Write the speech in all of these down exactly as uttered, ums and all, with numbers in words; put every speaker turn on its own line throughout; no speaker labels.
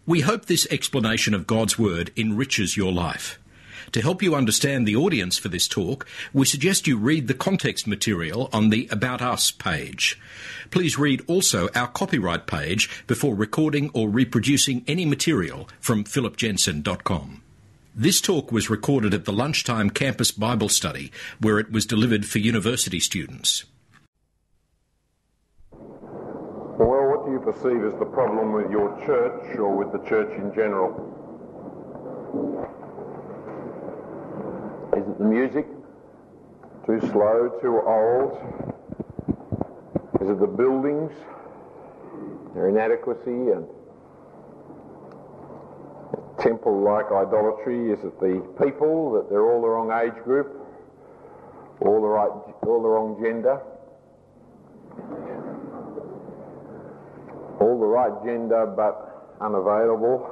We hope this explanation of God's Word enriches your life. To help you understand the audience for this talk, we suggest you read the context material on the About Us page. Please read also our copyright page before recording or reproducing any material from philip jensen dot com. This talk was recorded at the Lunchtime Campus Bible Study, where it was delivered for university students.
Well, what do you perceive as the problem with your church or with the church in general? Is it the music? Too slow, too old? Is it the buildings? Their inadequacy and temple-like idolatry? Is it the people, that they're all the wrong age group, all the right, all the wrong gender? All the right gender but unavailable.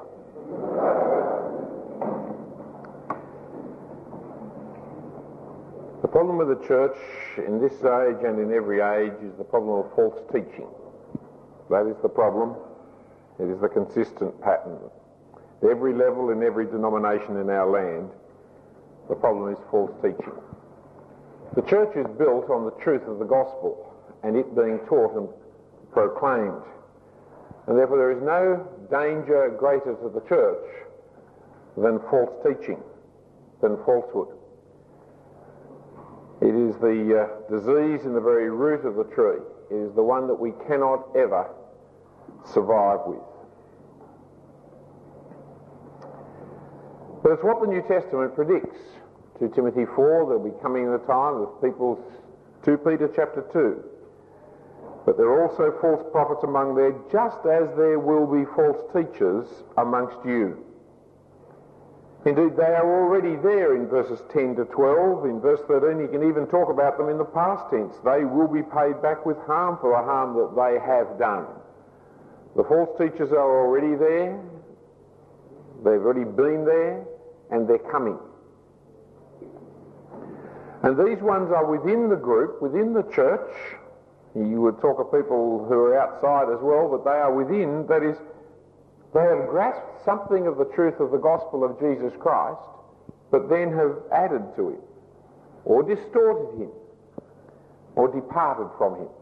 The problem with the church in this age and in every age is the problem of false teaching. That is the problem. It is the consistent pattern. At every level, in every denomination in our land, the problem is false teaching. The church is built on the truth of the gospel and it being taught and proclaimed. And therefore there is no danger greater to the church than false teaching, than falsehood. It is the uh, disease in the very root of the tree. It is the one that we cannot ever survive with. But it's what the New Testament predicts. Second Timothy four, there'll be coming a time of people's, Second Peter chapter two. But there are also false prophets among there, just as there will be false teachers amongst you. Indeed, they are already there in verses ten to twelve. In verse thirteen, you can even talk about them in the past tense. They will be paid back with harm for the harm that they have done. The false teachers are already there. They've already been there, and they're coming. And these ones are within the group, within the church. You would talk of people who are outside as well, but they are within. That is, they have grasped something of the truth of the gospel of Jesus Christ, but then have added to it, or distorted him, or departed from him.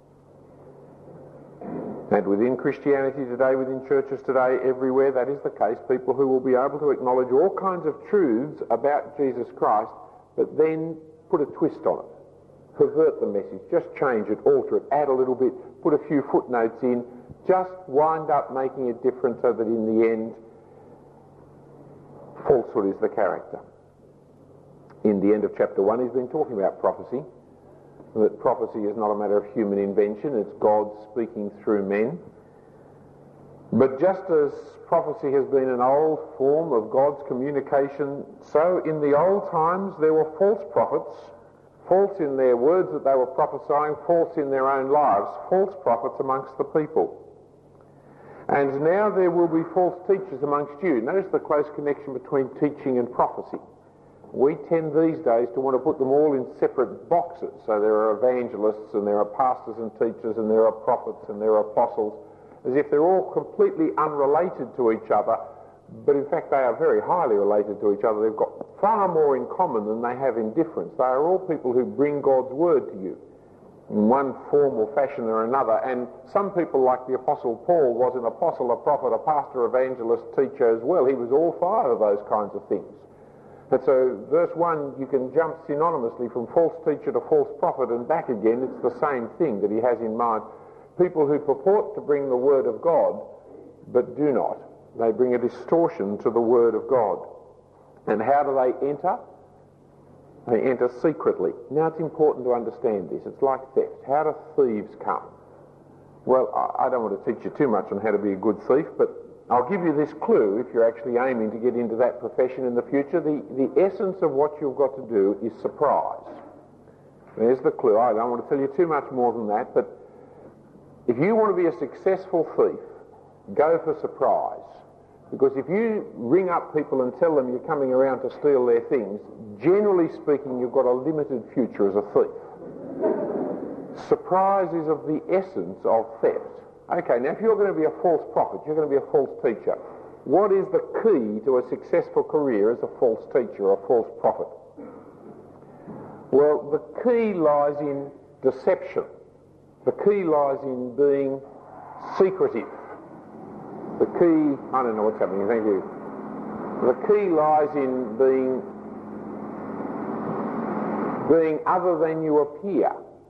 And within Christianity today, within churches today, everywhere, that is the case. People who will be able to acknowledge all kinds of truths about Jesus Christ, but then put a twist on it. Pervert the message, just change it, alter it, add a little bit, put a few footnotes in, just wind up making it different so that in the end, falsehood is the character. In the end of chapter one, he's been talking about prophecy, that prophecy is not a matter of human invention, it's God speaking through men. But just as prophecy has been an old form of God's communication, so in the old times there were false prophets, false in their words that they were prophesying, false in their own lives, false prophets amongst the people. And now there will be false teachers amongst you. Notice the close connection between teaching and prophecy. We tend these days to want to put them all in separate boxes. So there are evangelists and there are pastors and teachers and there are prophets and there are apostles, as if they're all completely unrelated to each other. But in fact, they are very highly related to each other. They've got far more in common than they have in difference. They are all people who bring God's word to you in one form or fashion or another. And some people, like the Apostle Paul, was an apostle, a prophet, a pastor, evangelist, teacher as well. He was all five of those kinds of things. And so verse one, you can jump synonymously from false teacher to false prophet and back again. It's the same thing that he has in mind. People who purport to bring the word of God, but do not. They bring a distortion to the word of God. And how do they enter? They enter secretly. Now it's important to understand this. It's like theft. How do thieves come? Well, I don't want to teach you too much on how to be a good thief, but I'll give you this clue if you're actually aiming to get into that profession in the future. The, the essence of what you've got to do is surprise. There's the clue. I don't want to tell you too much more than that, but if you want to be a successful thief, go for surprise. Because if you ring up people and tell them you're coming around to steal their things, generally speaking, you've got a limited future as a thief. Surprise is of the essence of theft. Okay, now if you're going to be a false prophet, you're going to be a false teacher, what is the key to a successful career as a false teacher or a false prophet? Well, the key lies in deception. The key lies in being secretive. The key, I don't know what's happening, thank you. The key lies in being, being other than you appear.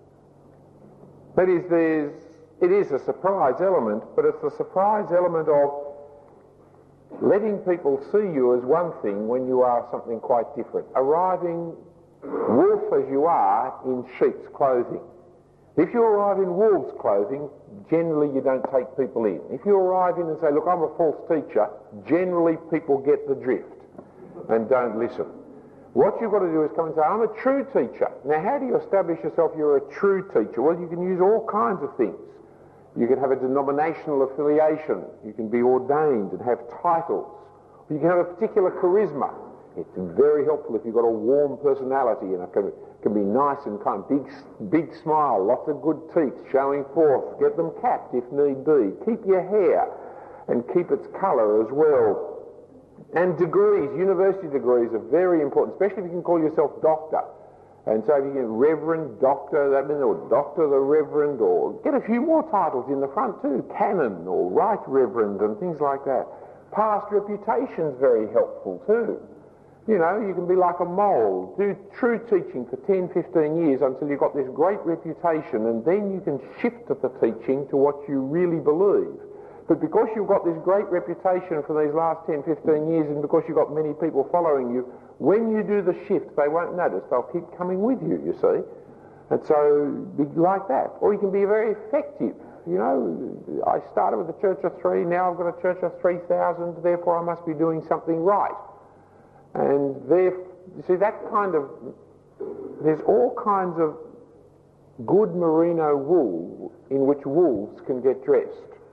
That is, there's, it is a surprise element, but it's the surprise element of letting people see you as one thing when you are something quite different. Arriving wolf as you are in sheep's clothing. If you arrive in wolf's clothing, generally you don't take people in. If you arrive in and say, look, I'm a false teacher, generally people get the drift and don't listen. What you've got to do is come and say, I'm a true teacher. Now, how do you establish yourself you're a true teacher? Well, you can use all kinds of things. You can have a denominational affiliation. You can be ordained and have titles. You can have a particular charisma. It's very helpful if you've got a warm personality and it can, can be nice and kind, big, big smile, lots of good teeth showing forth. Get them capped if need be. Keep your hair and keep its colour as well. And degrees, university degrees are very important, especially if you can call yourself doctor. And so if you get Reverend, Doctor, that means, or Doctor the Reverend, or get a few more titles in the front too, Canon or Right Reverend and things like that. Past reputation's very helpful too. You know, you can be like a mole, do true teaching for ten, fifteen years until you've got this great reputation, and then you can shift at the teaching to what you really believe. But because you've got this great reputation for these last ten, fifteen years, and because you've got many people following you, when you do the shift, they won't notice. They'll keep coming with you, you see. And so, be like that. Or you can be very effective. You know, I started with a church of three, now I've got a church of three thousand, therefore I must be doing something right. And there, you see, that kind of, there's all kinds of good merino wool in which wolves can get dressed.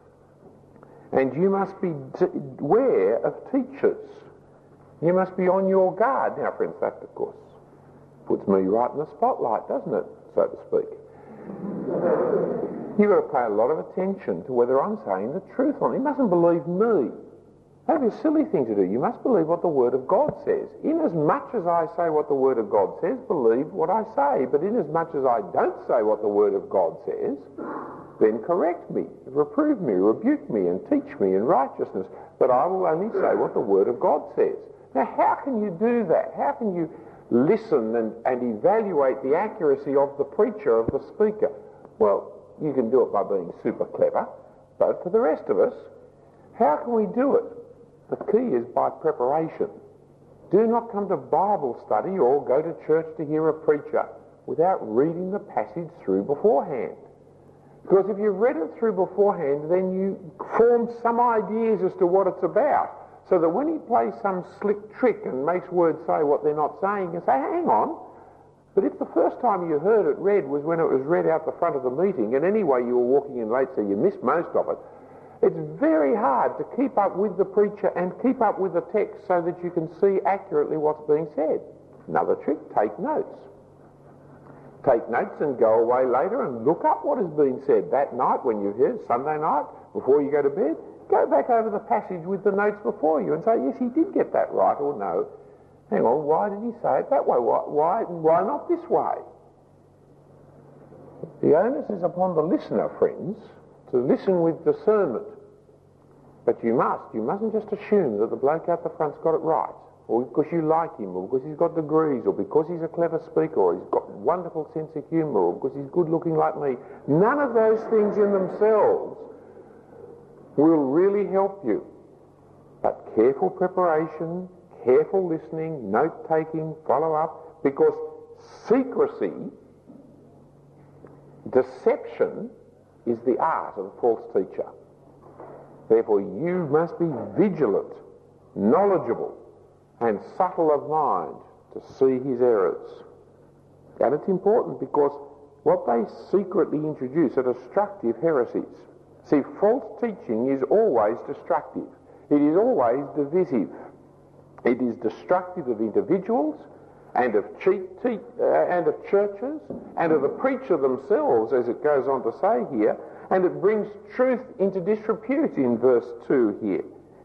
And you must be aware of teachers. You must be on your guard. Now, friends, that, of course, puts me right in the spotlight, doesn't it, so to speak? You've got to pay a lot of attention to whether I'm saying the truth or not. You mustn't believe me. That would be a silly thing to do. You must believe what the Word of God says. Inasmuch as I say what the Word of God says, believe what I say. But inasmuch as I don't say what the Word of God says, then correct me, reprove me, rebuke me, and teach me in righteousness. But I will only say what the Word of God says. Now, how can you do that? How can you listen and, and evaluate the accuracy of the preacher, of the speaker? Well, you can do it by being super clever. But for the rest of us, how can we do it? The key is by preparation. Do not come to Bible study or go to church to hear a preacher without reading the passage through beforehand. Because if you've read it through beforehand, then you form some ideas as to what it's about. So that when he plays some slick trick and makes words say what they're not saying, you say, hang on. But if the first time you heard it read was when it was read out the front of the meeting, and anyway you were walking in late, so you missed most of it, it's very hard to keep up with the preacher and keep up with the text so that you can see accurately what's being said. Another trick, take notes. Take notes and go away later and look up what has been said that night when you've heard, Sunday night, before you go to bed. Go back over the passage with the notes before you and say, yes, he did get that right, or no. Hang on, why did he say it that way? Why, why, why not this way? The onus is upon the listener, friends, to listen with discernment. But you must, you mustn't just assume that the bloke out the front's got it right, or because you like him, or because he's got degrees, or because he's a clever speaker, or he's got a wonderful sense of humour, or because he's good looking like me. None of those things in themselves will really help you. But careful preparation, careful listening, note-taking, follow-up, because secrecy, deception, is the art of the false teacher. Therefore, you must be vigilant, knowledgeable, and subtle of mind to see his errors. And it's important because what they secretly introduce are destructive heresies. See, false teaching is always destructive. It is always divisive. It is destructive of individuals and of, cheat, te- uh, and of churches and of the preacher themselves, as it goes on to say here, and it brings truth into disrepute in verse two here.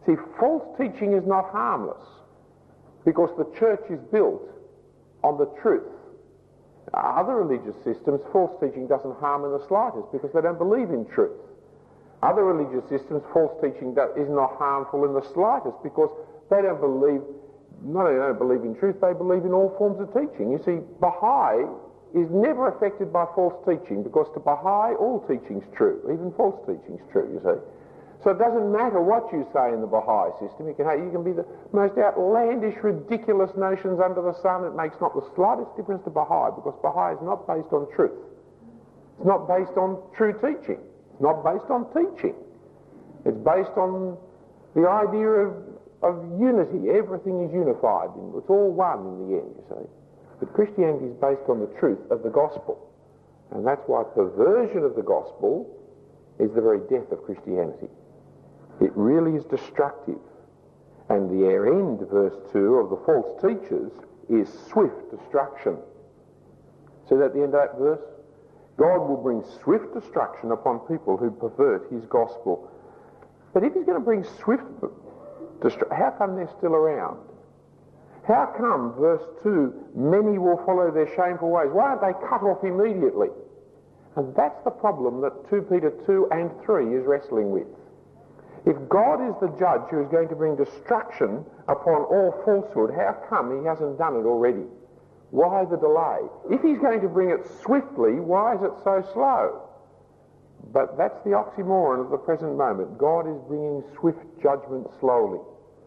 See, false teaching is not harmless because the church is built on the truth. Other religious systems, false teaching doesn't harm in the slightest because they don't believe in truth. Other religious systems, false teaching is not harmful in the slightest because they don't believe, not only don't believe in truth, they believe in all forms of teaching. You see, Baha'i is never affected by false teaching because to Baha'i all teaching's true, even false teaching's true, you see. So it doesn't matter what you say in the Baha'i system. You can, you can be the most outlandish, ridiculous notions under the sun. It makes not the slightest difference to Baha'i because Baha'i is not based on truth. It's not based on true teaching. It's not based on teaching. It's based on the idea of, of unity. Everything is unified. It's all one in the end, you see. But Christianity is based on the truth of the gospel. And that's why perversion of the gospel is the very death of Christianity. It really is destructive. And the end, verse two, of the false teachers is swift destruction. See that at the end of that verse? God will bring swift destruction upon people who pervert his gospel. But if he's going to bring swift destruction, how come they're still around? How come, verse two, many will follow their shameful ways? Why aren't they cut off immediately? And that's the problem that Second Peter two and three is wrestling with. If God is the judge who is going to bring destruction upon all falsehood, how come he hasn't done it already? Why the delay? If he's going to bring it swiftly, why is it so slow? But that's the oxymoron of the present moment. God is bringing swift judgment slowly.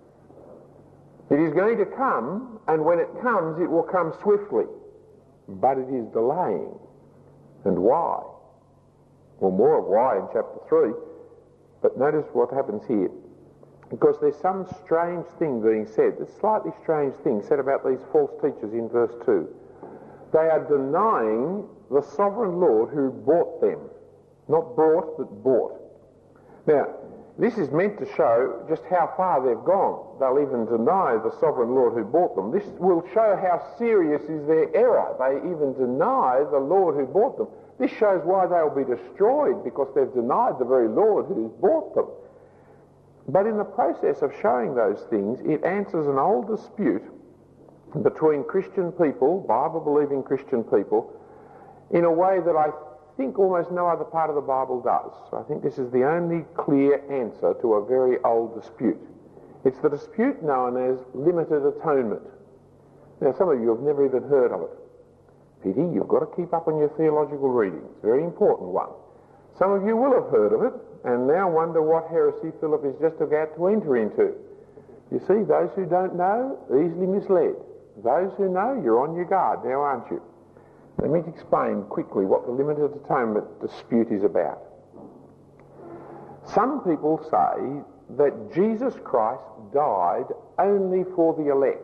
It is going to come, and when it comes, it will come swiftly. But it is delaying. And why? Well, more of why in chapter three. But notice what happens here. Because there's some strange thing being said. There's a slightly strange thing said about these false teachers in verse two. They are denying the sovereign Lord who bought them. Not brought, but bought. Now, this is meant to show just how far they've gone. They'll even deny the sovereign Lord who bought them. This will show how serious is their error. They even deny the Lord who bought them. This shows why they'll be destroyed, because they've denied the very Lord who's bought them. But in the process of showing those things, it answers an old dispute between Christian people, Bible-believing Christian people, in a way that I think almost no other part of the Bible does. I think this is the only clear answer to a very old dispute. It's the dispute known as limited atonement. Now, some of you have never even heard of it. Pity, you've got to keep up on your theological reading. It's a very important one. Some of you will have heard of it and now wonder what heresy Philip is just about to enter into. You see, those who don't know, easily misled. Those who know, you're on your guard now, aren't you? Let me explain quickly what the limited atonement dispute is about. Some people say that Jesus Christ died only for the elect.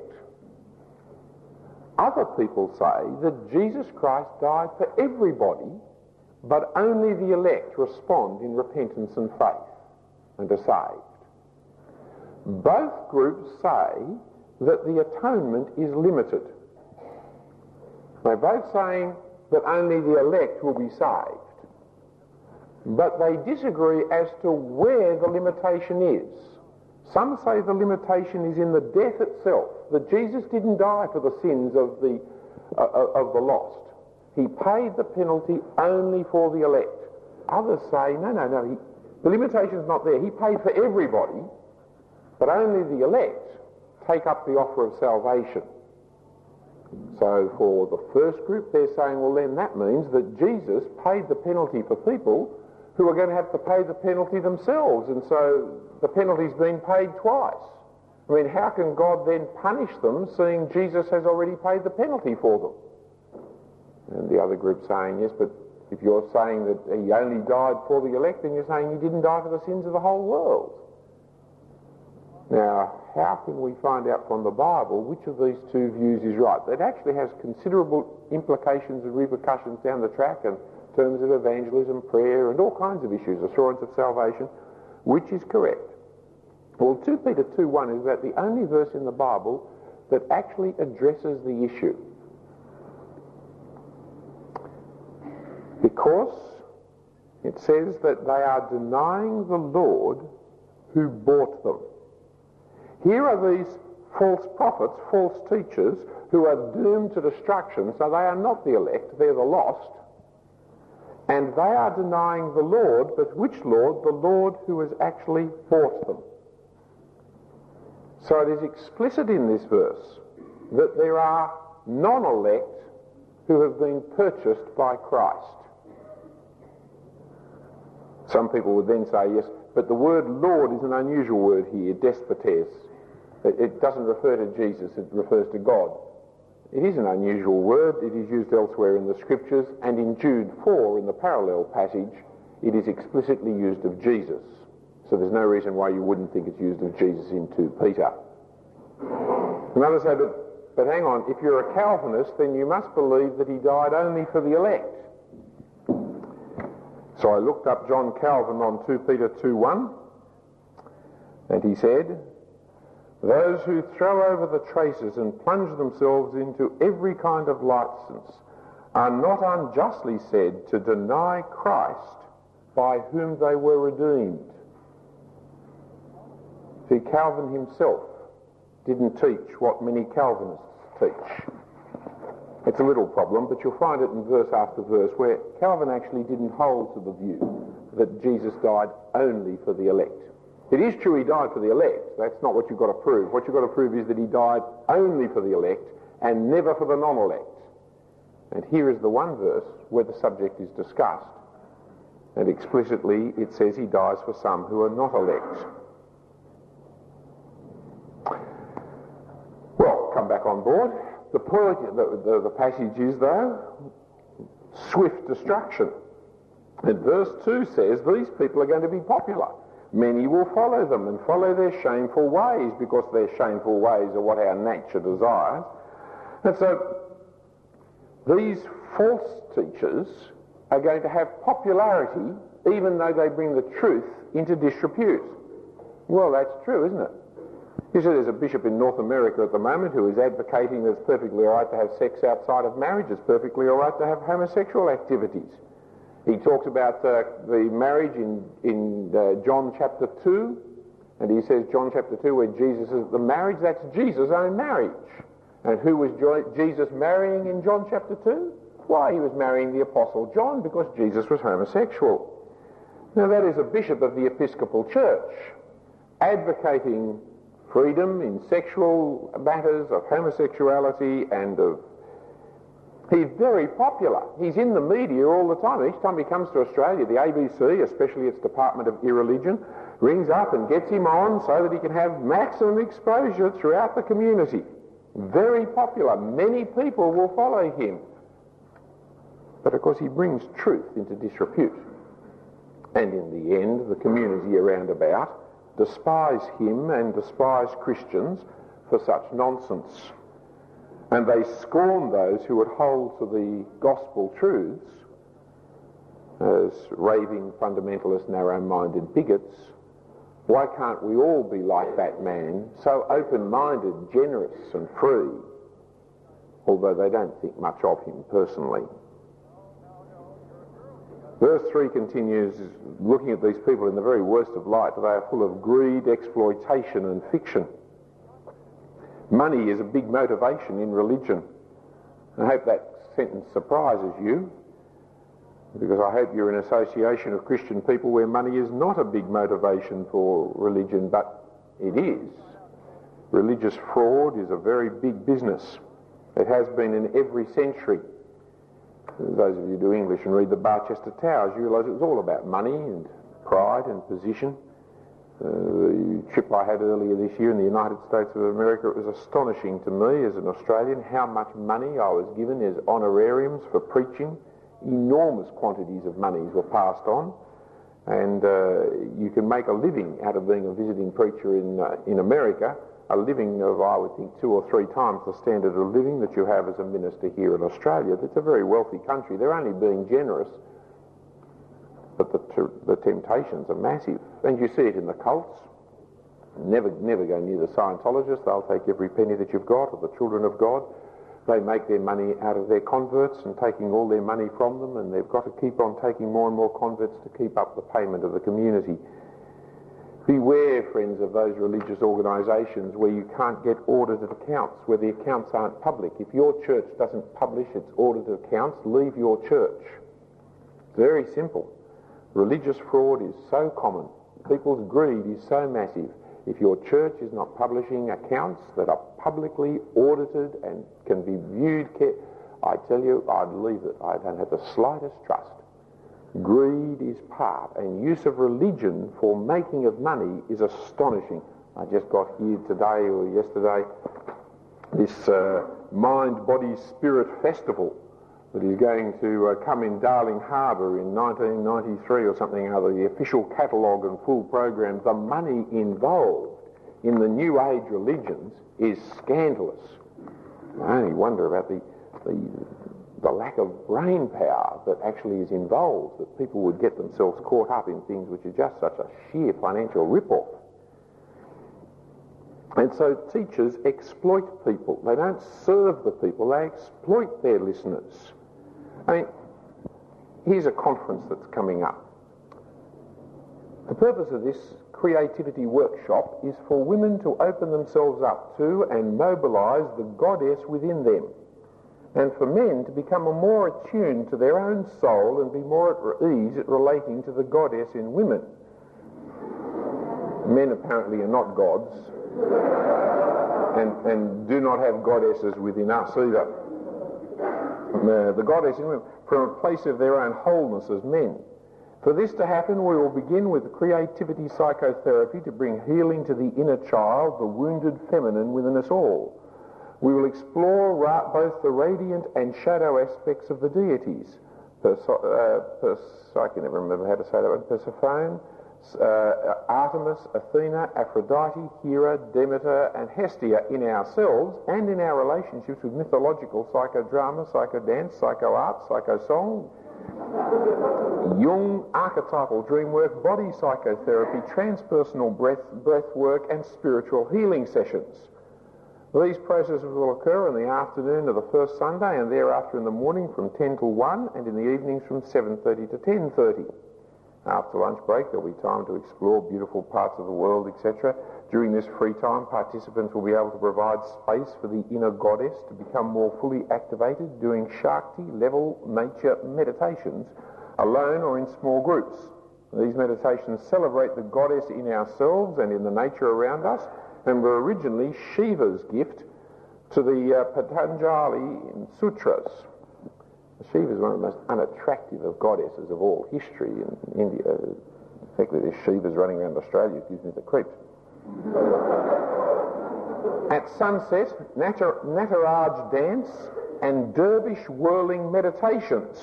Other people say that Jesus Christ died for everybody, but only the elect respond in repentance and faith and are saved. Both groups say that the atonement is limited. They're both saying that only the elect will be saved. But they disagree as to where the limitation is. Some say the limitation is in the death itself, that Jesus didn't die for the sins of the, uh, of the lost. He paid the penalty only for the elect. Others say, no, no, no, he, the limitation's not there. He paid for everybody, but only the elect take up the offer of salvation. So for the first group, they're saying, well, then that means that Jesus paid the penalty for people who are going to have to pay the penalty themselves, and so the penalty's been paid twice. I mean, how can God then punish them, seeing Jesus has already paid the penalty for them? And the other group saying, yes, but if you're saying that he only died for the elect, then you're saying he didn't die for the sins of the whole world. Now, how can we find out from the Bible which of these two views is right? That actually has considerable implications and repercussions down the track in terms of evangelism, prayer, and all kinds of issues, assurance of salvation. Which is correct? Well, Second Peter two one is about the only verse in the Bible that actually addresses the issue. Because it says that they are denying the Lord who bought them. Here are these false prophets, false teachers, who are doomed to destruction, so they are not the elect, they're the lost. And they are denying the Lord, but which Lord? The Lord who has actually bought them. So it is explicit in this verse that there are non-elect who have been purchased by Christ. Some people would then say, yes, but the word Lord is an unusual word here, despotes. It, it doesn't refer to Jesus, it refers to God. It is an unusual word. It is used elsewhere in the Scriptures, and in Jude four, in the parallel passage, it is explicitly used of Jesus. So there's no reason why you wouldn't think it's used of Jesus in two Peter. And others say, but, but hang on, if you're a Calvinist, then you must believe that he died only for the elect. So I looked up John Calvin on two Peter two one, and he said, those who throw over the traces and plunge themselves into every kind of license are not unjustly said to deny Christ by whom they were redeemed. See, Calvin himself didn't teach what many Calvinists teach. It's a little problem, but you'll find it in verse after verse where Calvin actually didn't hold to the view that Jesus died only for the elect. It is true he died for the elect. That's not what you've got to prove. What you've got to prove is that he died only for the elect and never for the non-elect. And here is the one verse where the subject is discussed. And explicitly it says he dies for some who are not elect. Well, come back on board. The point, the, the, the passage is, though, swift destruction. And verse two says these people are going to be popular. Many will follow them and follow their shameful ways, because their shameful ways are what our nature desires. And so these false teachers are going to have popularity even though they bring the truth into disrepute. Well, that's true, isn't it? You see, there's a bishop in North America at the moment who is advocating that it's perfectly all right to have sex outside of marriage. It's perfectly all right to have homosexual activities. He talks about uh, the marriage in, in uh, John chapter two, and he says, John chapter two, where Jesus is the marriage, that's Jesus' own marriage. And who was jo- Jesus marrying in John chapter two? Why, he was marrying the Apostle John, because Jesus was homosexual. Now that is a bishop of the Episcopal Church, advocating freedom in sexual matters, of homosexuality and of... He's very popular. He's in the media all the time. Each time he comes to Australia, the A B C, especially its Department of Irreligion, rings up and gets him on so that he can have maximum exposure throughout the community. Very popular. Many people will follow him. But of course he brings truth into disrepute. And in the end, the community around about despise him and despise Christians for such nonsense. And they scorn those who would hold to the gospel truths as raving fundamentalist, narrow-minded bigots. Why can't we all be like that man, so open-minded, generous and free, although they don't think much of him personally? Verse three continues, looking at these people in the very worst of light. They are full of greed, exploitation and fiction. Money is a big motivation in religion. I hope that sentence surprises you, because I hope you're in an association of Christian people where money is not a big motivation for religion, but it is. Religious fraud is a very big business. It has been in every century. Those of you who do English and read the Barchester Towers, you realise it was all about money and pride and position. Uh, the trip I had earlier this year in the United States of America, it was astonishing to me as an Australian how much money I was given as honorariums for preaching. Enormous quantities of monies were passed on, and uh, you can make a living out of being a visiting preacher in uh, in America, a living of, I would think, two or three times the standard of living that you have as a minister here in Australia. It's a very wealthy country. They're only being generous, but the, t- the temptations are massive. And you see it in the cults. Never, never go near the Scientologists. They'll take every penny that you've got, or the children of God. They make their money out of their converts and taking all their money from them, and they've got to keep on taking more and more converts to keep up the payment of the community. Beware, friends, of those religious organisations where you can't get audited accounts, where the accounts aren't public. If your church doesn't publish its audited accounts, leave your church. It's very simple. Religious fraud is so common. People's greed is so massive. If your church is not publishing accounts that are publicly audited and can be viewed, I tell you, I'd leave it. I don't have the slightest trust. Greed is part, and use of religion for making of money is astonishing. I just got here today or yesterday this uh, Mind, Body, Spirit Festival that is going to uh, come in Darling Harbour in nineteen ninety-three or something or other, the official catalogue and full program. The money involved in the New Age religions is scandalous. I only wonder about the, the the lack of brain power that actually is involved, that people would get themselves caught up in things which are just such a sheer financial rip-off. And so teachers exploit people. They don't serve the people, they exploit their listeners. I mean, here's a conference that's coming up. The purpose of this creativity workshop is for women to open themselves up to and mobilise the goddess within them, and for men to become more attuned to their own soul and be more at ease at relating to the goddess in women. Men apparently are not gods, and, and do not have goddesses within us either. Uh, the goddess in women, from a place of their own wholeness as men. For this to happen, we will begin with creativity psychotherapy to bring healing to the inner child, the wounded feminine within us all. We will explore ra- both the radiant and shadow aspects of the deities. Perse- uh, Perse- I can never remember how to say that one. Persephone, uh, Artemis, Athena, Aphrodite, Hera, Demeter and Hestia in ourselves and in our relationships with mythological psychodrama, psychodance, psychoart, psychosong, Jung, archetypal dream work, body psychotherapy, transpersonal breath, breath work and spiritual healing sessions. These processes will occur in the afternoon of the first Sunday and thereafter in the morning from ten till one and in the evenings from seven thirty to ten thirty. After lunch break there will be time to explore beautiful parts of the world, et cetera. During this free time, participants will be able to provide space for the inner goddess to become more fully activated, doing Shakti level nature meditations alone or in small groups. These meditations celebrate the goddess in ourselves and in the nature around us, and were originally Shiva's gift to the uh, Patanjali Sutras. Shiva is one of the most unattractive of goddesses of all history in India. The fact that there's Shivas running around Australia gives me the creeps. At sunset, Natar- Nataraj dance and dervish whirling meditations.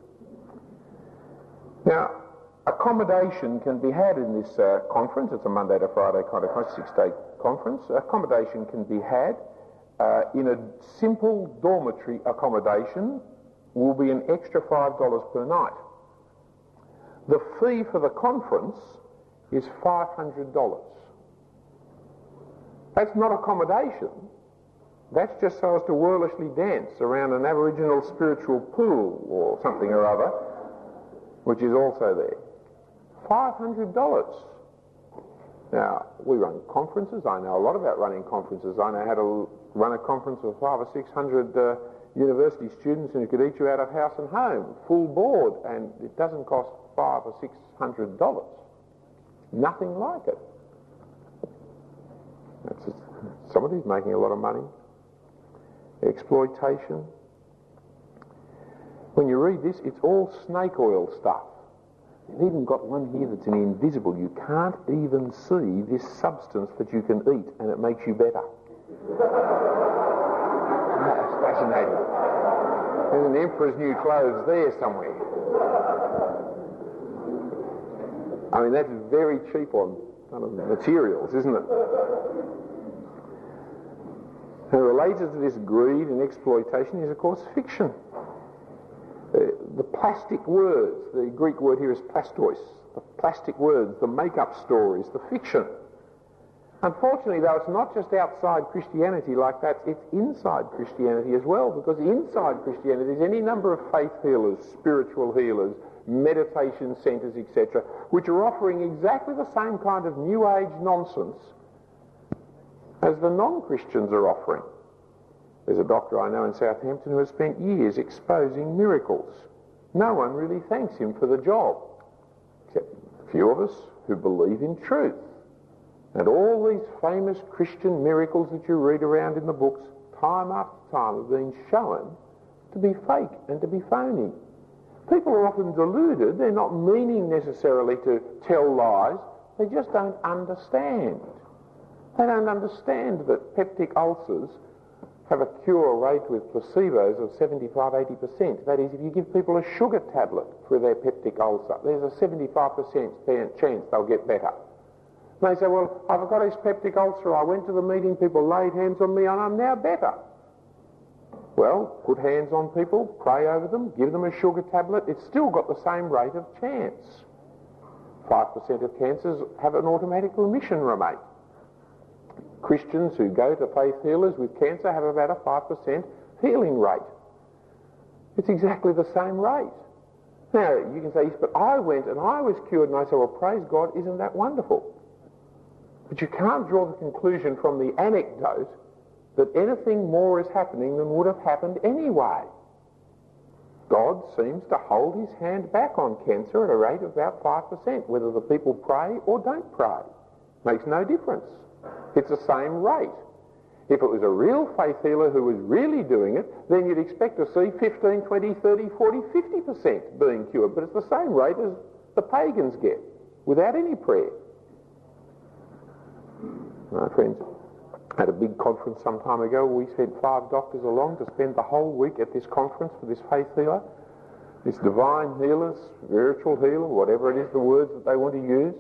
Now, accommodation can be had in this uh, conference. It's a Monday to Friday kind of six-day conference. Accommodation can be had uh, in a simple dormitory accommodation. Will be an extra five dollars per night. The fee for the conference is five hundred dollars. That's not accommodation. That's just so as to whirlishly dance around an Aboriginal spiritual pool or something or other, which is also there. five hundred dollars. Now, we run conferences. I know a lot about running conferences. I know how to run a conference with five or six hundred uh, university students who could eat you out of house and home, full board, and it doesn't cost five or six hundred dollars. Nothing like it. That's just, somebody's making a lot of money. Exploitation. When you read this, it's all snake oil stuff. They've even got one here that's an invisible. You can't even see this substance that you can eat, and it makes you better. That's fascinating. There's an Emperor's New Clothes there somewhere. I mean, that's very cheap on kind of materials, isn't it? And related to this greed and exploitation is, of course, fiction. Uh, the plastic words, the Greek word here is plastois, the plastic words, the make-up stories, the fiction. Unfortunately, though, it's not just outside Christianity like that, it's inside Christianity as well, because inside Christianity there's any number of faith healers, spiritual healers, meditation centres, et cetera, which are offering exactly the same kind of New Age nonsense as the non-Christians are offering. There's a doctor I know in Southampton who has spent years exposing miracles. No one really thanks him for the job, except a few of us who believe in truth. And all these famous Christian miracles that you read around in the books, time after time, have been shown to be fake and to be phony. People are often deluded. They're not meaning necessarily to tell lies. They just don't understand. They don't understand that peptic ulcers have a cure rate with placebos of seventy-five to eighty percent. That is, if you give people a sugar tablet for their peptic ulcer, there's a seventy-five percent chance they'll get better. And they say, well, I've got this peptic ulcer, I went to the meeting, people laid hands on me and I'm now better. Well, put hands on people, pray over them, give them a sugar tablet, it's still got the same rate of chance. five percent of cancers have an automatic remission rate. Christians who go to faith healers with cancer have about a five percent healing rate. It's exactly the same rate. Now, you can say, yes, but I went and I was cured, and I say, well, praise God, isn't that wonderful? But you can't draw the conclusion from the anecdote that anything more is happening than would have happened anyway. God seems to hold his hand back on cancer at a rate of about five percent, whether the people pray or don't pray. Makes no difference. It's the same rate. If it was a real faith healer who was really doing it, then you'd expect to see fifteen, twenty, thirty, forty, fifty percent being cured. But it's the same rate as the pagans get, without any prayer. My friends, at a big conference some time ago, we sent five doctors along to spend the whole week at this conference for this faith healer, this divine healer, spiritual healer, whatever it is, the words that they want to use.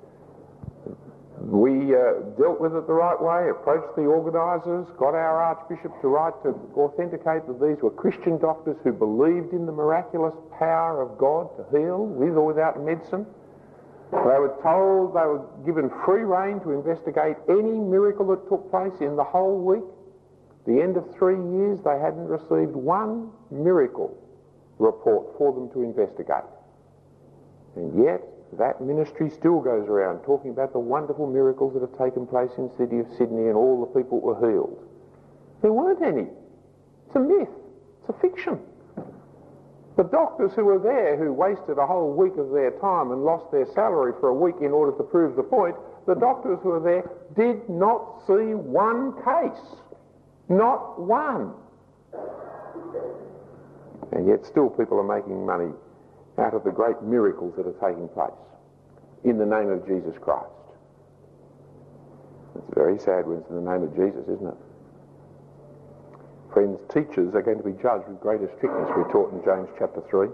We uh, dealt with it the right way, approached the organisers, got our Archbishop to write to authenticate that these were Christian doctors who believed in the miraculous power of God to heal, with or without medicine. They were told, they were given free rein to investigate any miracle that took place in the whole week. At the end of three years, they hadn't received one miracle report for them to investigate. And yet, that ministry still goes around talking about the wonderful miracles that have taken place in the city of Sydney and all the people were healed. There weren't any. It's a myth. It's a fiction. The doctors who were there, who wasted a whole week of their time and lost their salary for a week in order to prove the point, the doctors who were there did not see one case. Not one. And yet still people are making money out of the great miracles that are taking place in the name of Jesus Christ. It's very sad when it's in the name of Jesus, isn't it? Friends, teachers are going to be judged with greater strictness, we're taught in James chapter three.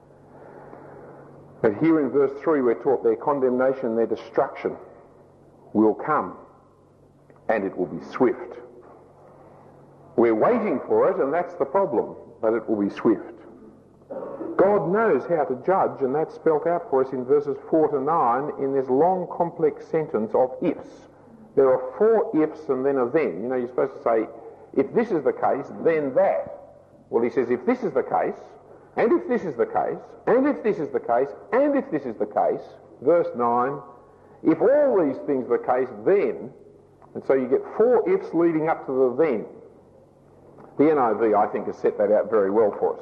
But here in verse three we're taught their condemnation, their destruction will come, and it will be swift. We're waiting for it, and that's the problem, but it will be swift. God knows how to judge, and that's spelt out for us in verses four to nine in this long, complex sentence of ifs. There are four ifs and then a then. You know, you're supposed to say, if this is the case, then that. Well, he says, if this is the case, and if this is the case, and if this is the case, and if this is the case, verse nine, if all these things are the case, then, and so you get four ifs leading up to the then. The N I V, I think, has set that out very well for us.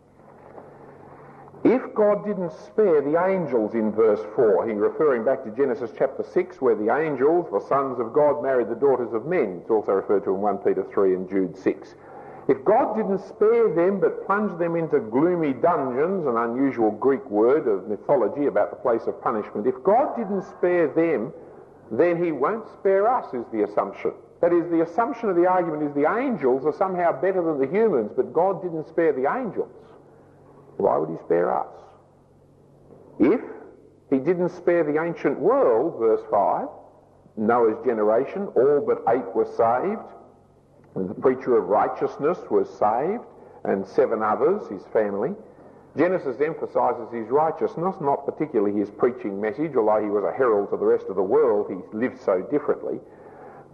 If God didn't spare the angels in verse four, he's referring back to Genesis chapter six, where the angels, the sons of God, married the daughters of men. It's also referred to in First Peter three and Jude six. If God didn't spare them but plunged them into gloomy dungeons, an unusual Greek word of mythology about the place of punishment, if God didn't spare them, then he won't spare us, is the assumption. That is, the assumption of the argument is the angels are somehow better than the humans, but God didn't spare the angels. Why would he spare us? If he didn't spare the ancient world, verse five, Noah's generation, all but eight were saved, and the preacher of righteousness was saved, and seven others, his family. Genesis emphasises his righteousness, not particularly his preaching message, although he was a herald to the rest of the world, he lived so differently.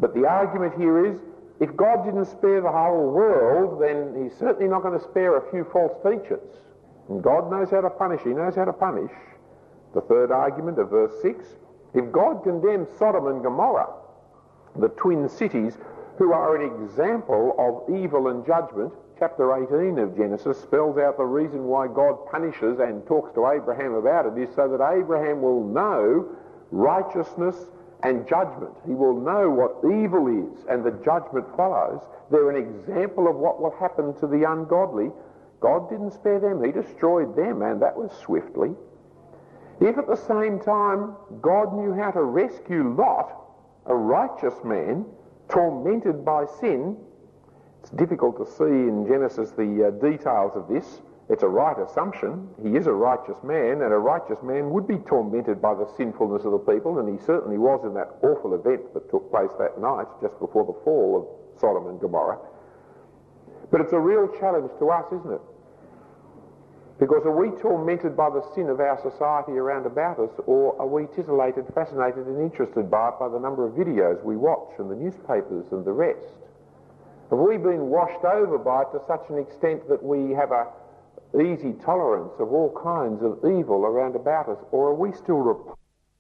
But the argument here is, if God didn't spare the whole world, then he's certainly not going to spare a few false teachers. And God knows how to punish. He knows how to punish. The third argument of verse six, if God condemns Sodom and Gomorrah, the twin cities, who are an example of evil and judgment, chapter eighteen of Genesis spells out the reason why God punishes and talks to Abraham about it, is so that Abraham will know righteousness and judgment. He will know what evil is, and the judgment follows. They're an example of what will happen to the ungodly. God didn't spare them. He destroyed them, and that was swiftly. If at the same time God knew how to rescue Lot, a righteous man, tormented by sin, it's difficult to see in Genesis the uh, details of this. It's a right assumption. He is a righteous man, and a righteous man would be tormented by the sinfulness of the people, and he certainly was in that awful event that took place that night, just before the fall of Sodom and Gomorrah. But it's a real challenge to us, isn't it? Because are we tormented by the sin of our society around about us, or are we titillated, fascinated and interested by it by the number of videos we watch and the newspapers and the rest? Have we been washed over by it to such an extent that we have a easy tolerance of all kinds of evil around about us, or are we still repulsed?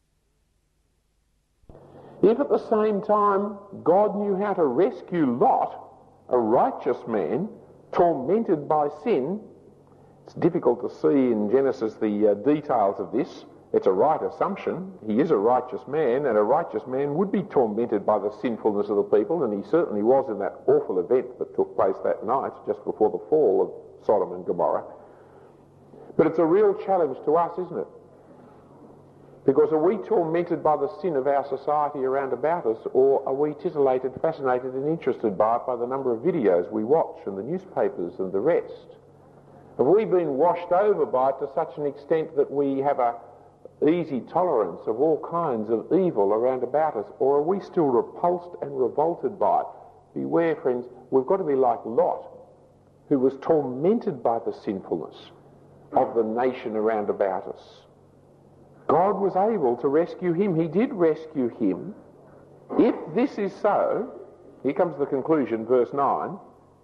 If at the same time God knew how to rescue Lot, a righteous man, tormented by sin, it's difficult to see in Genesis the uh, details of this. It's a right assumption. He is a righteous man, and a righteous man would be tormented by the sinfulness of the people, and he certainly was in that awful event that took place that night, just before the fall of Sodom and Gomorrah. But it's a real challenge to us, isn't it? Because are we tormented by the sin of our society around about us, or are we titillated, fascinated and interested by it by the number of videos we watch and the newspapers and the rest? Have we been washed over by it to such an extent that we have a easy tolerance of all kinds of evil around about us, or are we still repulsed and revolted by it? Beware, friends, we've got to be like Lot, who was tormented by the sinfulness of the nation around about us. God was able to rescue him. He did rescue him. If this is so, here comes the conclusion, verse nine,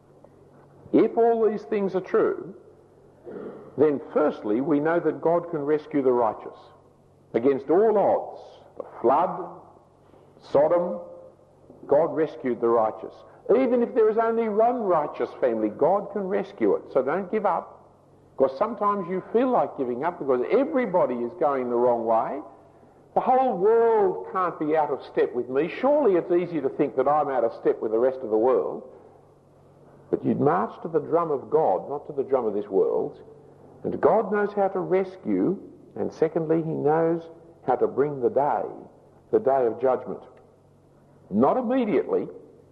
if all these things are true, then firstly we know that God can rescue the righteous. Against all odds, the flood, Sodom, God rescued the righteous. Even if there is only one righteous family, God can rescue it. So don't give up. Because sometimes you feel like giving up because everybody is going the wrong way. The whole world can't be out of step with me. Surely it's easy to think that I'm out of step with the rest of the world. But you'd march to the drum of God, not to the drum of this world. And God knows how to rescue, and secondly, he knows how to bring the day, the day of judgment. Not immediately,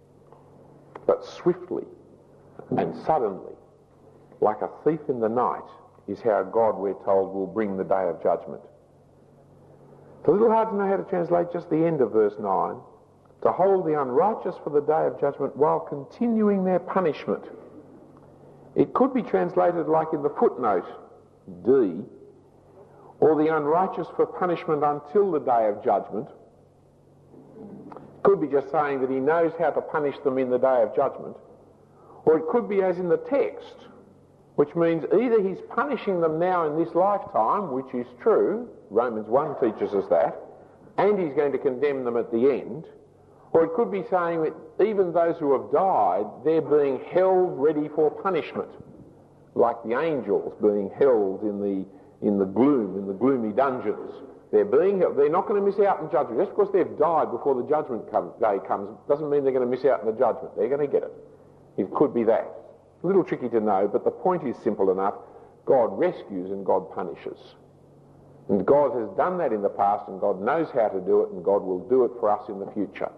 but swiftly and suddenly. Like a thief in the night is how God, we're told, will bring the day of judgment. It's a little hard to know how to translate just the end of verse nine. To hold the unrighteous for the day of judgment while continuing their punishment. It could be translated like in the footnote D, or the unrighteous for punishment until the day of judgment. It could be just saying that he knows how to punish them in the day of judgment. Or it could be as in the text, which means either he's punishing them now in this lifetime, which is true, Romans one teaches us that, and he's going to condemn them at the end, or it could be saying that even those who have died, they're being held ready for punishment, like the angels being held in the in the gloom, in the gloomy dungeons. They're being held. They're not going to miss out in judgment. Just because they've died before the judgment come, day comes doesn't mean they're going to miss out in the judgment. They're going to get it. It could be that. A little tricky to know, but the point is simple enough. God rescues and God punishes. And God has done that in the past, and God knows how to do it, and God will do it for us in the future.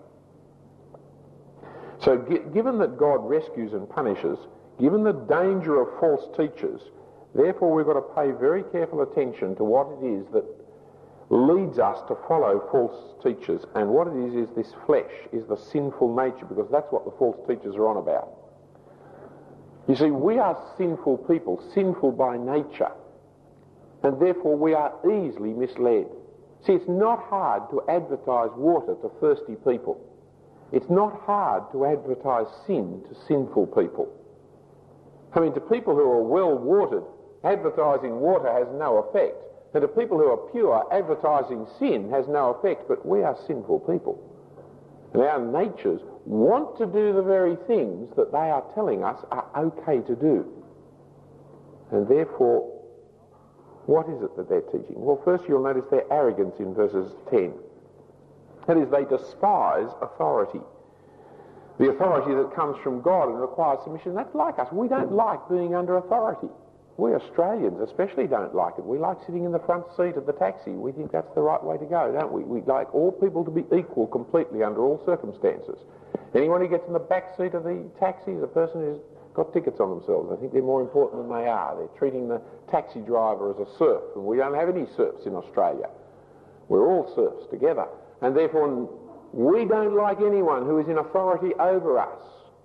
So g- given that God rescues and punishes, given the danger of false teachers, therefore we've got to pay very careful attention to what it is that leads us to follow false teachers. And what it is is this flesh, is the sinful nature, because that's what the false teachers are on about. You see, we are sinful people, sinful by nature, and therefore we are easily misled. See, it's not hard to advertise water to thirsty people. It's not hard to advertise sin to sinful people. I mean, to people who are well-watered, advertising water has no effect. And to people who are pure, advertising sin has no effect. But we are sinful people. And our natures want to do the very things that they are telling us are okay to do. And therefore, what is it that they're teaching? Well, first you'll notice their arrogance in verses ten. That is, they despise authority. The authority that comes from God and requires submission. That's like us. We don't like being under authority. We Australians especially don't like it. We like sitting in the front seat of the taxi. We think that's the right way to go, don't we? We like all people to be equal completely under all circumstances. Anyone who gets in the back seat of the taxi is a person who's got tickets on themselves. I think they're more important than they are. They're treating the taxi driver as a serf, and we don't have any serfs in Australia. We're all serfs together. And therefore, we don't like anyone who is in authority over us,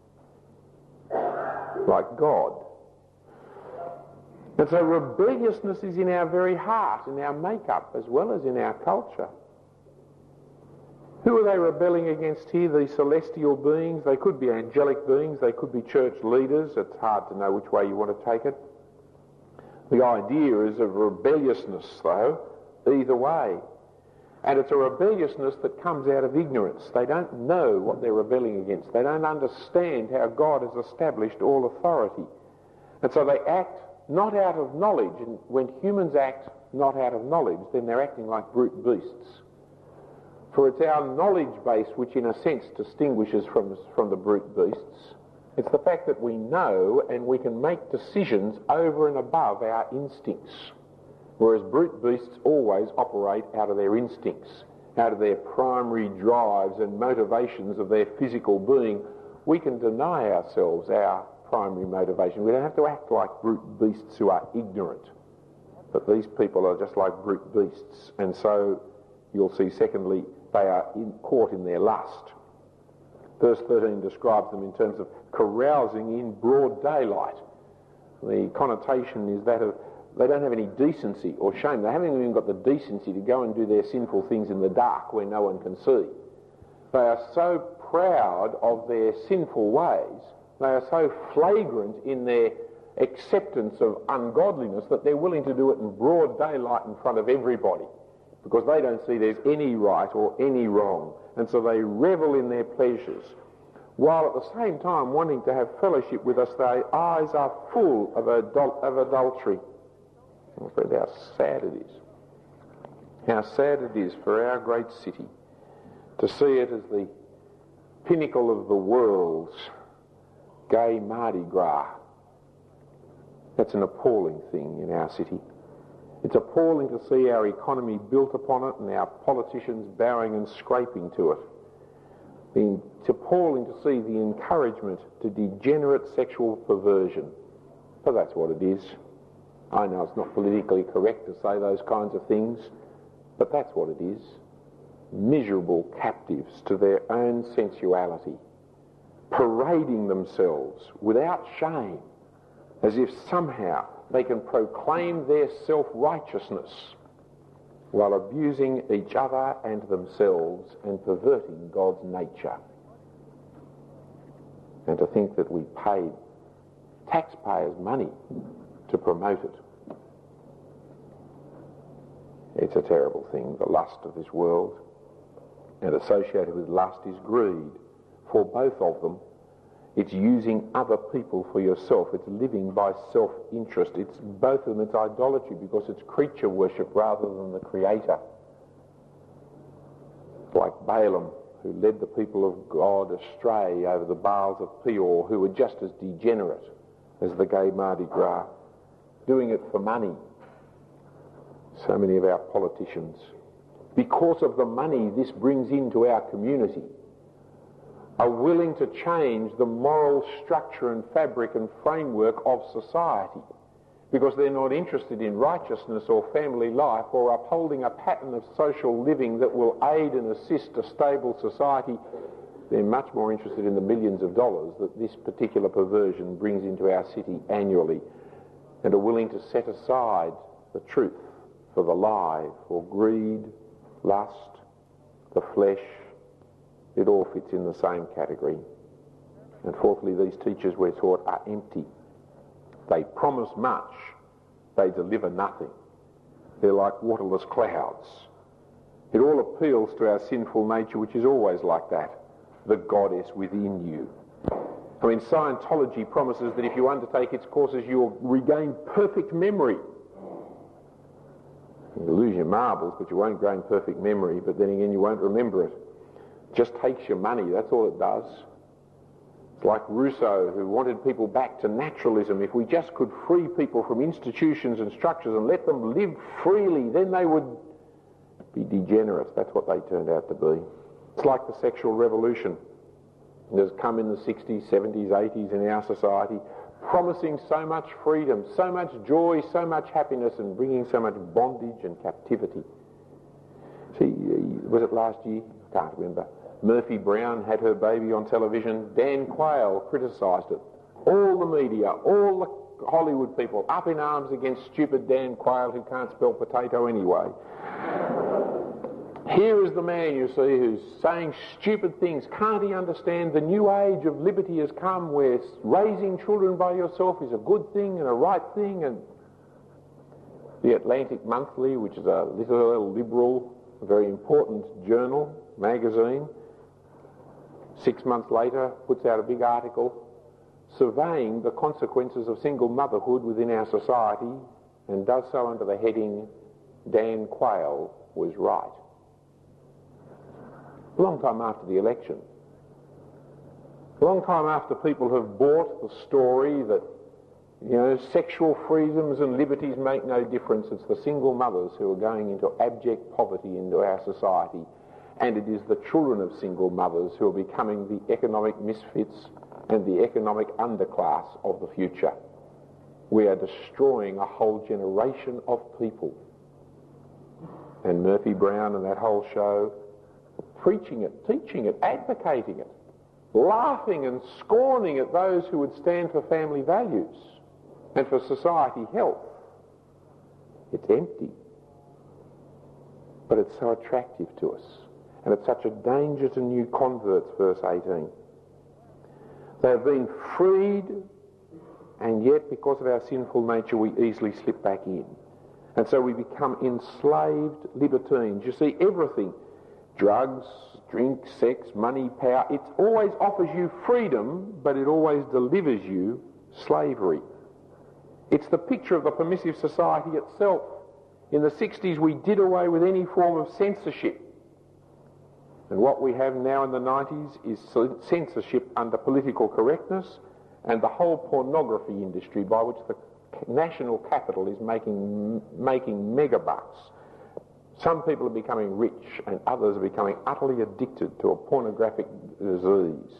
like God. And so rebelliousness is in our very heart, in our makeup, as well as in our culture. Who are they rebelling against here? These celestial beings. They could be angelic beings. They could be church leaders. It's hard to know which way you want to take it. The idea is of rebelliousness, though, either way. And it's a rebelliousness that comes out of ignorance. They don't know what they're rebelling against. They don't understand how God has established all authority. And so they act not out of knowledge. And when humans act not out of knowledge, then they're acting like brute beasts. For it's our knowledge base which in a sense distinguishes from, from the brute beasts. It's the fact that we know and we can make decisions over and above our instincts. Whereas brute beasts always operate out of their instincts, out of their primary drives and motivations of their physical being. We can deny ourselves our primary motivation. We don't have to act like brute beasts who are ignorant. But these people are just like brute beasts. And so you'll see, secondly, they are in, caught in their lust. Verse thirteen describes them in terms of carousing in broad daylight. The connotation is that of they don't have any decency or shame. They haven't even got the decency to go and do their sinful things in the dark where no one can see. They are so proud of their sinful ways, they are so flagrant in their acceptance of ungodliness that they're willing to do it in broad daylight in front of everybody, because they don't see there's any right or any wrong. And so they revel in their pleasures, while at the same time wanting to have fellowship with us. Their eyes are full of, adul- of adultery. Oh, friend, how sad it is. How sad it is for our great city to see it as the pinnacle of the world's gay Mardi Gras. That's an appalling thing in our city. It's appalling to see our economy built upon it and our politicians bowing and scraping to it. It's appalling to see the encouragement to degenerate sexual perversion. But that's what it is. I know it's not politically correct to say those kinds of things, but that's what it is. Miserable captives to their own sensuality, parading themselves without shame, as if somehow they can proclaim their self-righteousness while abusing each other and themselves and perverting God's nature. And to think that we paid taxpayers' money to promote it. It's a terrible thing, the lust of this world. And associated with lust is greed. For both of them, it's using other people for yourself. It's living by self-interest. It's both of them. It's idolatry because it's creature worship rather than the Creator. Like Balaam, who led the people of God astray over the Baals of Peor, who were just as degenerate as the gay Mardi Gras, doing it for money. So many of our politicians, because of the money this brings into our community, are willing to change the moral structure and fabric and framework of society because they're not interested in righteousness or family life or upholding a pattern of social living that will aid and assist a stable society. They're much more interested in the millions of dollars that this particular perversion brings into our city annually, and are willing to set aside the truth for the lie, for greed, lust, the flesh, It all fits in the same category. And fourthly, these teachers, we're taught, are empty. They promise much, they deliver nothing. They're like waterless clouds. It all appeals to our sinful nature, which is always like that, the goddess within you. I mean, Scientology promises that if you undertake its courses, you'll regain perfect memory. You'll lose your marbles, but you won't gain perfect memory, but then again, you won't remember it. It just takes your money, that's all it does. It's like Rousseau, who wanted people back to naturalism. If we just could free people from institutions and structures and let them live freely, then they would be degenerates. That's what they turned out to be. It's like the sexual revolution. It has come in the sixties, seventies, eighties in our society, promising so much freedom, so much joy, so much happiness, and bringing so much bondage and captivity. See, was it last year? I can't remember. Murphy Brown had her baby on television. Dan Quayle criticised it. All the media, all the Hollywood people up in arms against stupid Dan Quayle who can't spell potato anyway. Here is the man, you see, who's saying stupid things. Can't he understand the new age of liberty has come where raising children by yourself is a good thing and a right thing? And the Atlantic Monthly, which is a little liberal, very important journal, magazine, six months later puts out a big article surveying the consequences of single motherhood within our society, and does so under the heading, Dan Quayle was right. A long time after the election. A long time after people have bought the story that, you know, sexual freedoms and liberties make no difference. It's the single mothers who are going into abject poverty into our society. And it is the children of single mothers who are becoming the economic misfits and the economic underclass of the future. We are destroying a whole generation of people. And Murphy Brown and that whole show, preaching it, teaching it, advocating it, laughing and scorning at those who would stand for family values and for society health. It's empty. But it's so attractive to us. And it's such a danger to new converts, verse eighteen. They have been freed, and yet because of our sinful nature we easily slip back in. And so we become enslaved libertines. You see, everything, drugs, drink, sex, money, power, it always offers you freedom, but it always delivers you slavery. It's the picture of the permissive society itself. In the sixties we did away with any form of censorship. And what we have now in the nineties is censorship under political correctness and the whole pornography industry by which the national capital is making making mega bucks. Some people are becoming rich and others are becoming utterly addicted to a pornographic disease.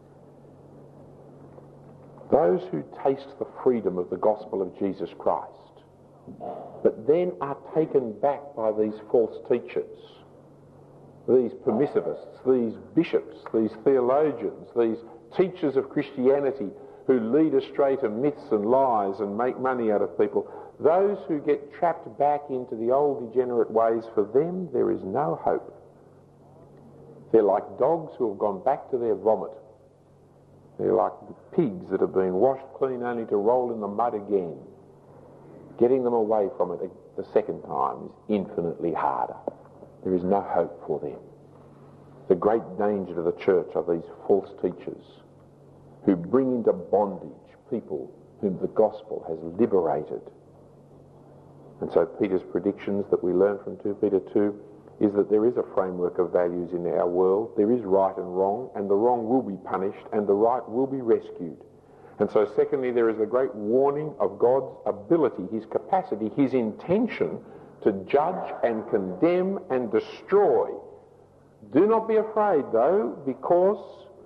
Those who taste the freedom of the gospel of Jesus Christ, but then are taken back by these false teachers, these permissivists, these bishops, these theologians, these teachers of Christianity who lead astray to myths and lies and make money out of people, those who get trapped back into the old degenerate ways, for them there is no hope. They're like dogs who have gone back to their vomit. They're like pigs that have been washed clean only to roll in the mud again. Getting them away from it the second time is infinitely harder. There is no hope for them. The great danger to the church are these false teachers who bring into bondage people whom the gospel has liberated. And so Peter's predictions that we learn from Second Peter two is that there is a framework of values in our world. There is right and wrong, and the wrong will be punished and the right will be rescued. And so secondly, there is a great warning of God's ability, his capacity, his intention to judge and condemn and destroy. Do not be afraid, though, because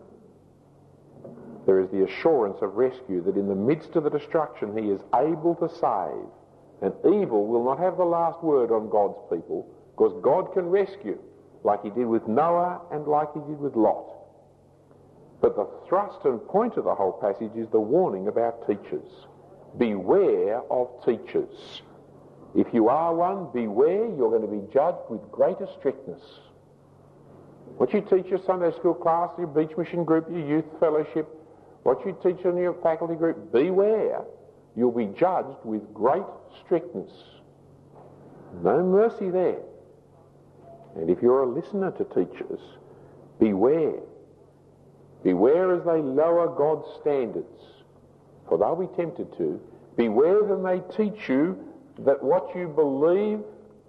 there is the assurance of rescue that in the midst of the destruction he is able to save, and evil will not have the last word on God's people, because God can rescue, like he did with Noah and like he did with Lot. But the thrust and point of the whole passage is the warning about teachers. Beware of teachers. If you are one, beware, you're going to be judged with greater strictness. What you teach your Sunday school class, your beach mission group, your youth fellowship, what you teach in your faculty group, beware. You'll be judged with great strictness. No mercy there. And if you're a listener to teachers, beware. Beware as they lower God's standards, for they'll be tempted to. Beware when they teach you that what you believe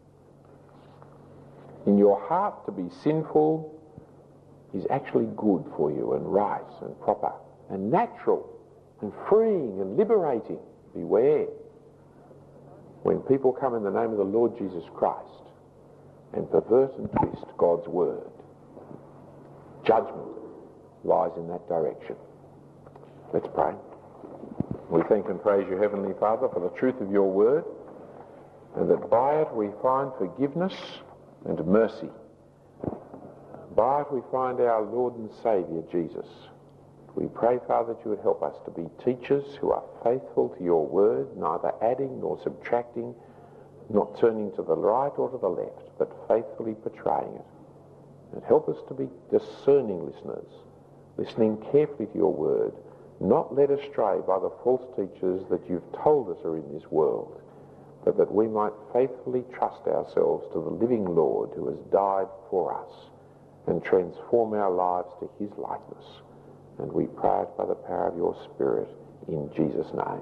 in your heart to be sinful is actually good for you and right and proper and natural and freeing and liberating. Beware when people come in the name of the Lord Jesus Christ and pervert and twist God's word. Judgment lies in that direction. Let's pray. We thank and praise you, Heavenly Father, for the truth of your word, and that by it we find forgiveness and mercy. By it we find our Lord and Saviour, Jesus. We pray, Father, that you would help us to be teachers who are faithful to your word, neither adding nor subtracting, not turning to the right or to the left, but faithfully portraying it. And help us to be discerning listeners, listening carefully to your word, not led astray by the false teachers that you've told us are in this world, but that we might faithfully trust ourselves to the living Lord who has died for us and transform our lives to his likeness. And we pray it by the power of your Spirit in Jesus' name.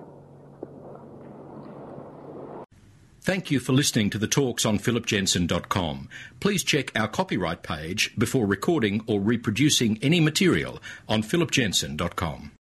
Thank you for listening to the talks on philip jensen dot com. Please check our copyright page before recording or reproducing any material on philip jensen dot com.